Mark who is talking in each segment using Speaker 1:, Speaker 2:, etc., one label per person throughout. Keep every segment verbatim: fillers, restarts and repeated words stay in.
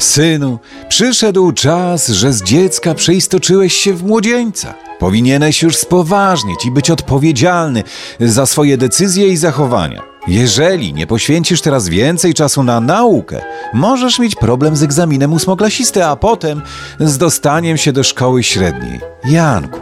Speaker 1: Synu, przyszedł czas, że z dziecka przeistoczyłeś się w młodzieńca. Powinieneś już spoważnieć i być odpowiedzialny za swoje decyzje i zachowania. Jeżeli nie poświęcisz teraz więcej czasu na naukę, możesz mieć problem z egzaminem ósmoklasisty, a potem z dostaniem się do szkoły średniej. Janku,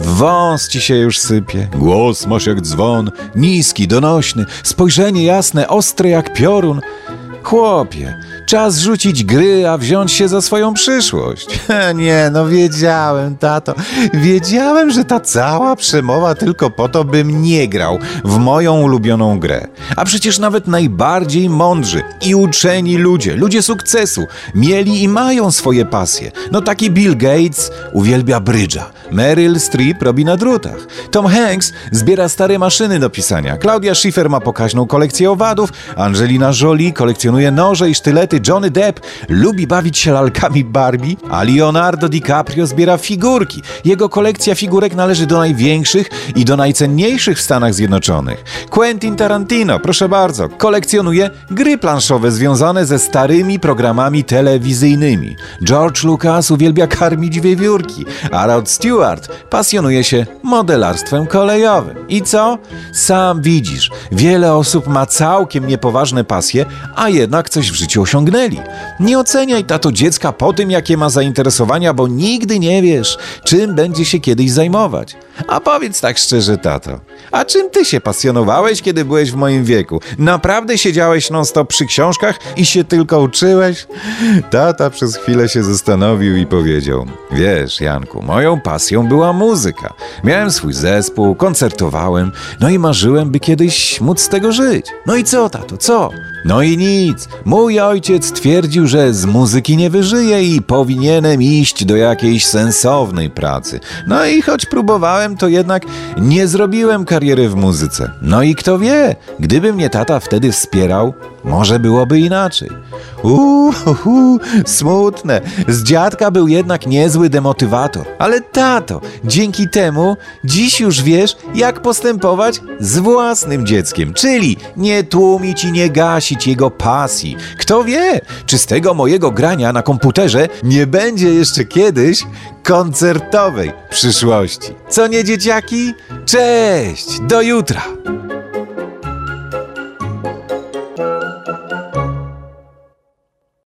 Speaker 1: wąs ci się już sypie, głos masz jak dzwon, niski, donośny, spojrzenie jasne, ostre jak piorun. Chłopie, czas rzucić gry, a wziąć się za swoją przyszłość. Nie, no wiedziałem, tato. Wiedziałem, że ta cała przemowa tylko po to, bym nie grał w moją ulubioną grę. A przecież nawet najbardziej mądrzy i uczeni ludzie, ludzie sukcesu, mieli i mają swoje pasje. No taki Bill Gates uwielbia brydża, Meryl Streep robi na drutach, Tom Hanks zbiera stare maszyny do pisania, Claudia Schiffer ma pokaźną kolekcję owadów, Angelina Jolie kolekcjonuje noże i sztylety, Johnny Depp lubi bawić się lalkami Barbie, a Leonardo DiCaprio zbiera figurki. Jego kolekcja figurek należy do największych i do najcenniejszych w Stanach Zjednoczonych. Quentin Tarantino, proszę bardzo, kolekcjonuje gry planszowe związane ze starymi programami telewizyjnymi. George Lucas uwielbia karmić wiewiórki, a Rod Stewart pasjonuje się modelarstwem kolejowym. I co? Sam widzisz, wiele osób ma całkiem niepoważne pasje, a jednak coś w życiu osiągnęli. Nie oceniaj, tato, dziecka po tym, jakie ma zainteresowania, bo nigdy nie wiesz, czym będzie się kiedyś zajmować. A powiedz tak szczerze, tato, a czym ty się pasjonowałeś, kiedy byłeś w moim wieku? Naprawdę siedziałeś non-stop przy książkach i się tylko uczyłeś? Tata przez chwilę się zastanowił i powiedział: wiesz, Janku, moją pasją była muzyka. Miałem swój zespół, koncertowałem, no i marzyłem, by kiedyś móc z tego żyć. No i co, tato, co? No i nic. Mój ojciec twierdził, że z muzyki nie wyżyje i powinienem iść do jakiejś sensownej pracy. No i choć próbowałem, to jednak nie zrobiłem kariery w muzyce. No i kto wie, gdyby mnie tata wtedy wspierał, może byłoby inaczej. Uuu, smutne. Z dziadka był jednak niezły demotywator. Ale tato, dzięki temu dziś już wiesz, jak postępować z własnym dzieckiem, czyli nie tłumić i nie gasić jego pasji. Kto wie, czy z tego mojego grania na komputerze nie będzie jeszcze kiedyś koncertowej przyszłości. Co nie, dzieciaki? Cześć, do jutra!